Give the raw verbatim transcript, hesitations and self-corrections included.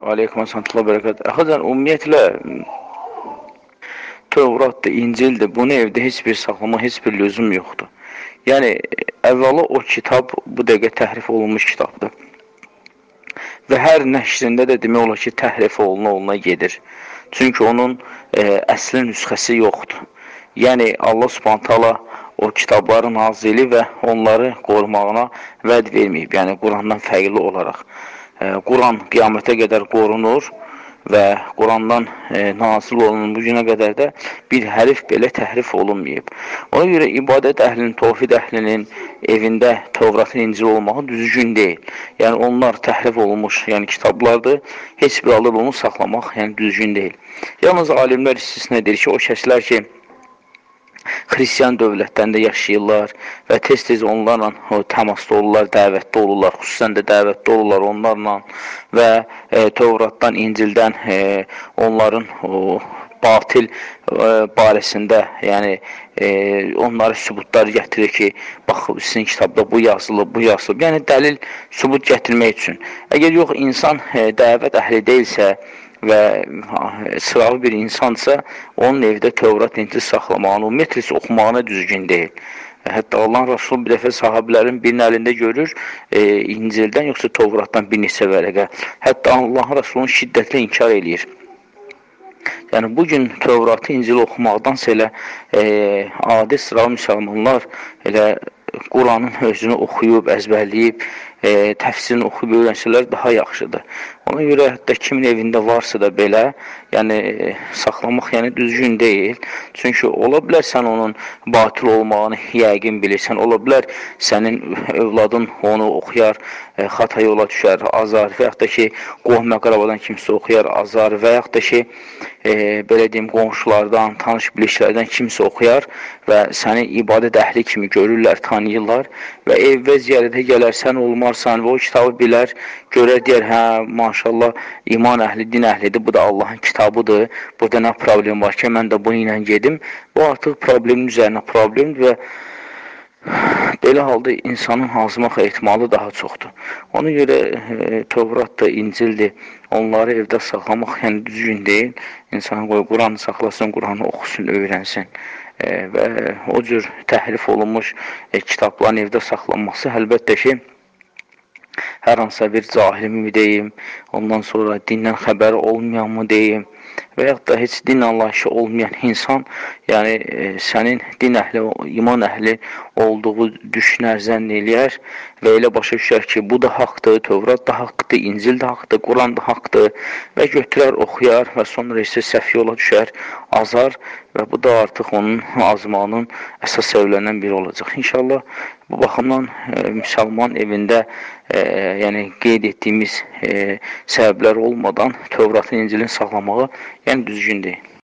Aleykum əssalam bərəkət. Əxəcan, ümumiyyətlə Tövratdır, İncildir, bunu evdə heç bir saxlama, heç bir lüzum yoxdur. Yəni, əvvəla o kitab bu dəqiqə təhrif olunmuş kitabdır. Və hər nəşrində də demək olar ki, təhrif oluna oluna gedir. Çünki onun e, əsli nüsxəsi yoxdur. Yəni, Allah Subhanahu taala o kitabları nazili və onları qorumağına vəd verməyib. Yəni, Qurandan fərqli olaraq. Quran qiyamətə qədər qorunur və Qurandan e, nazil olunun bu günə qədər də bir hərif belə təhrif olunmayıb. Ona görə ibadət əhlinin, tövhid əhlinin evində Tövratın İncil olmağı düzgün deyil. Yəni onlar təhrif olunmuş, yəni kitablardır. Heç bir alıb onu saxlamaq, yəni düzgün deyil. Yalnız alimlər istisna edir ki, o kəslər ki, Xristiyan dövlətlərində yaşayırlar və tez-tez onlarla o, təmasda olurlar, dəvətdə olurlar, xüsusən də dəvətdə olurlar onlarla və e, Tövratdan, İncildən e, onların o, batil e, barəsində, yəni e, onları sübutlar gətirir ki, bax, sizin kitabda bu yazılıb, bu yazılıb, yəni dəlil, sübut gətirmək üçün. Əgər yox, insan e, dəvət əhli deyilsə, və sıralı bir insansa, onun evdə Tövrat, İncil saxlamağını, ümumiyyətlə oxumağına düzgün deyil. Hətta Allah Rasulü bir dəfə sahabilərin birinin əlində görür, e, İncildən yoxsa Tövratdan bir neçə vərəqə. Hətta Allah Rasulunu şiddətlə inkar eləyir. Yəni, bugün Tövratı, İncili oxumaqdansa elə e, adi sıralı müsəlmanlar elə Quranın özünü oxuyub, əzbərləyib, e, təfsirini oxuyub öyrənsələr daha yaxşıdır. Ona görə hətta kimin evində varsa da belə, yəni e, saxlamaq yəni düzgün deyil. Çünki ola bilər sən onun batil olmağını yəqin bilirsən, ola bilər sənin övladın onu oxuyar, e, xata yola düşər, azar və yaxud da ki, qohum əqrabadan kimsə oxuyar, azar və yaxud da ki, e, belə deyim, qonşulardan, tanış bilişlərdən kimsə oxuyar və səni ibadət əhli kimi görürlər, tanıyırlar və evvə ziyarətə gələrsən, olmarsan və o kitabı bilər, görər, deyər, hə, maşallah, iman əhli, din əhlidir, bu da Allahın kitabıdır, burada nə problem var ki, mən də bunu ilə gedim, bu artıq problemin üzərinə problemdir və belə halda insanın hazırmaq ehtimalı daha çoxdur. Ona görə e, Tövratdır, İncildir, onları evdə saxlamaq yəni düzgün deyil. İnsan qoy Quranı saxlasın, Quranı oxusun, öyrənsin. E, və o cür təhrif olunmuş e, kitabların evdə saxlanması əlbəttə ki, hər hansısa bir cahilimi deyim, ondan sonra dindən xəbəri olmayan mı deyim və yaxud da heç din anlayışı olmayan insan, yəni e, sənin din əhli, iman əhli olduğu düşünər, zənn eləyər və elə başa düşər ki, bu da haqdır, Tövrat da haqdır, İncil də haqdır, Quran da haqdır və götürər, oxuyar və sonra isə səhv yola düşər, azar və bu da artıq onun azmağının əsas səbəblərindən biri olacaq. İnşallah bu baxımdan e, müsəlman evində e, yəni qeyd etdiyimiz e, səbəblər olmadan Tövratın, İncilin saxlamağı yəni düzgün deyil.